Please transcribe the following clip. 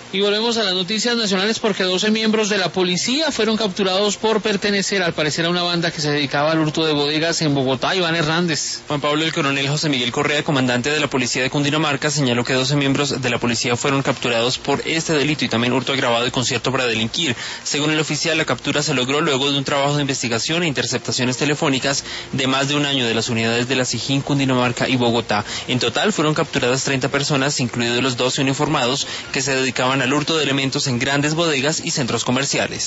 Y volvemos a las noticias nacionales porque 12 miembros de la policía fueron capturados por pertenecer al parecer a una banda que se dedicaba al hurto de bodegas en Bogotá. Iván Hernández. Juan Pablo, el coronel José Miguel Correa, comandante de la policía de Cundinamarca, señaló que 12 miembros de la policía fueron capturados por este delito y también hurto agravado y concierto para delinquir. Según el oficial, la captura se logró luego de un trabajo de investigación e interceptaciones telefónicas de más de un año de las unidades de la SIJIN, Cundinamarca y Bogotá. En total fueron capturadas 30 personas, incluidos los 12 uniformados que se dedicaban al hurto de elementos en grandes bodegas y centros comerciales.